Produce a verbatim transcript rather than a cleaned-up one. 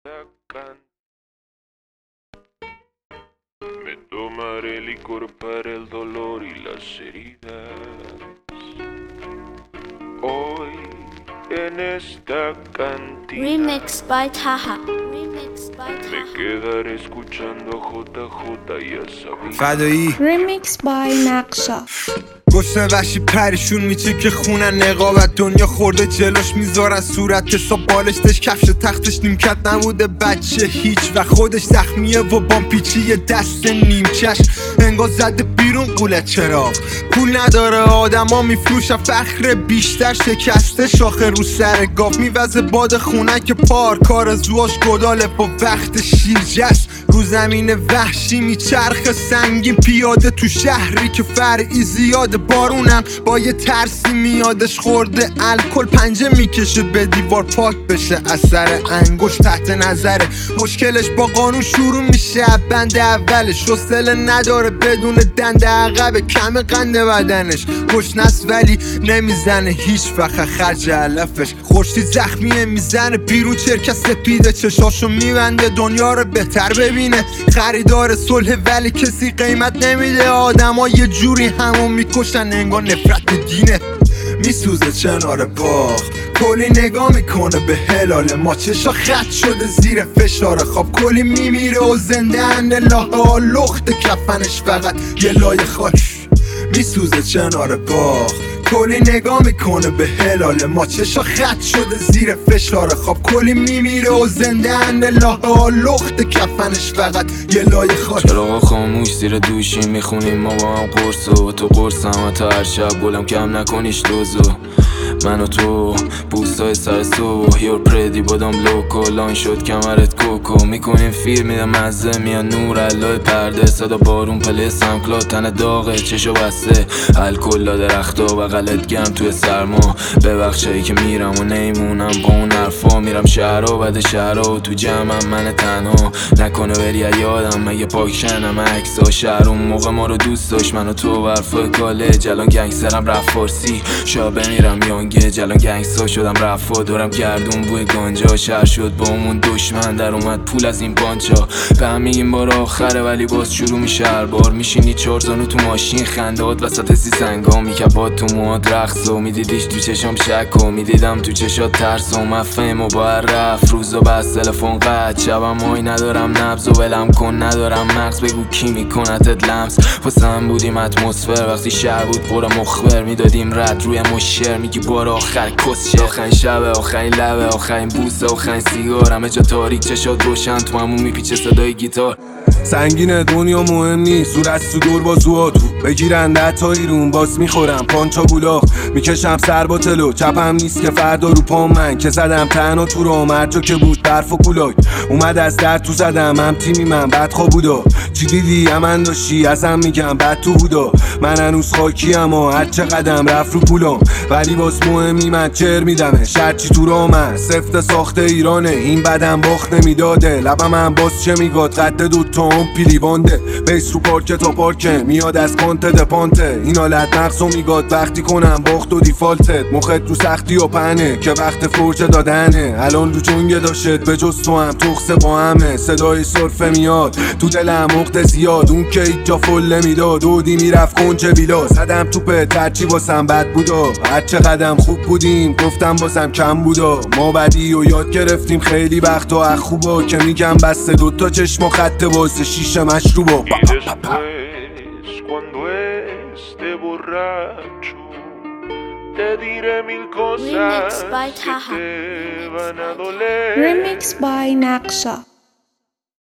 Sacan. Me tomaré licor para el dolor y las heridas. Hoy en esta cantina Remix by Taha. Remix by me Taha. quedaré escuchando J J y a Sabina. فدایی Remix by نقشا. گشنه وحشی پریشون میچه که خونن نقابت دنیا خورده جلوش میذارن صورت حساب بالشتش کفش تختش نیمکت نبوده بچه هیچ و خودش زخمیه و بام پیچی دست نیمچش انگار زده بیرون قوله چراغ پول نداره آدما میفروشن فخر بیشتر شکسته شاخه رو سر گاف میوزه باد خونه که پار کار زواش گداله با وقت شیرجست رو زمین وحشی میچرخ سنگین پیاده تو شهری که فرعی زیاده بارونم با یه ترسی میادش خورده الکل پنجه میکشه به دیوار پاک بشه اثر انگوش تحت نظره مشکلش با قانون شروع میشه بند اولش حوصله نداره بدون دنده عقب کم قند بدنش گشنست ولی نمیزنه هیچ وقت خرج علفش خورشید زخمیه میزنه بیرون چرکه سپیده چشاشو میبنده دنیا رو بهتر ببینه خریدار صلح ولی کسی قیمت نمیده آدما یه جوری همون میکشن انگار نفرت دینه میسوزه کنار باغ کلی نگاه میکنه به هلال ما چشا خط شده زیر فشار خواب کلی میمیره و زنده ان لاها لخت کفنش فقط یه لای خاک میسوزه کنار باغ کلی نگاه میکنه به هلال ما چشا خط شده زیر فشار خواب کلی میمیره و زنده ان لاها لخت کفنش فقط یه لای خاک چراغا خاموش زیر دوشی میخونیم ما با هم قرص و تو قرصم تا هر شب گلم کم نکنیش دوزو من و تو بوستای سر سو یور پردی بادم لوکو لان شد کمرت کوکو میکنیم فیلم میدم مزه میان نور علای پرده صدا بارون پله سمکلا تن داغه چشو بسته الکل درختا بغلت گم توی سرما ببخشایی که میرم و نیمونم با اون حرفا میرم شهرها بعد شهرها تو جمعم من تنها نکنه بری یادم مگه پاکشنم عکسا شهر اون موقع ما رو دوست داشت من و تو برفای کاله جلان گنگسترم رفت فارسی شب بمیرم یانگه جلان گنگسا شدم رفا دورم گردون بوی گانجا شهر شد با همون دشمن در اومد پول از این بانچا به هم میگیم بار آخره ولی باز شروع میشه هر بار میشینی چهار زانو تو ماشین خندهات وسط سی سنگا میکبات تو موهات رقص و میدیدیش تو چشام شک و میدیدم تو چشات ترس و مفهم و با هر رفت روزا بس تلفن قد شبم مای ندارم نبض و ولم کن ندارم مغز بگو کی میکنتت لمس پسم بودیم اتمسفر وقتی شهر بود پر مخبر میدادیم رد روی مشر میگی بار آخر کس آخرین شب آخرین لبه آخرین بوسه آخرین سیگار همه جا تاریک چشات روشن تو همون میپیچه صدای گیتار سنگین دنیا مهم نیست زور از تو دور با زواتو بگیرن ده تا ایرون باز میخورم پانچا گولاخ میکشم سر با تلو چپم نیست که فردا رو پام من که زدم تنها تو رو مرجا که بود برف و کولاک اومد از در تو زدم هم تیمی من بدخوا بودا چی دیدی امن داشتی ازم میگم بد تو بودا من هنوز خاکی اما هر چه قدم رفت رو پولام ولی باز مهمی من چر میدمه شرچی تو را من سفت ساخته ایرانه این بدم باخت نمیداده لبم هم باز چه میگاد قد دوتا هم پیلی بانده بیس رو پارکه تا پارکه میاد از کانت دپانته این حالت نقصو میگاد وقتی کنم باخت و دیفالتت مخت رو سختی و پنه که وقت فرجه دادنه الان رو چونگه داشت به جز تو هم تخصه با همه صدای صرفه میاد تو دلم مقد زیاد اون که هیچ جا فل نمیداد دودی میرفت کنچه ویلا زدم توپه ترچی واسم بد بودا هرچه قدم خوب بودیم گفتم واسم کم بودا ما بدی و یاد گرفتیم خیلی وقتا اخ خوبا که میگم بسته دوتا چشم و خط واسه شیشه مشروبا Y después, cuando esté borracho, te diré mil cosas Remix by que Taha. te van a doler. Remix by نقشا.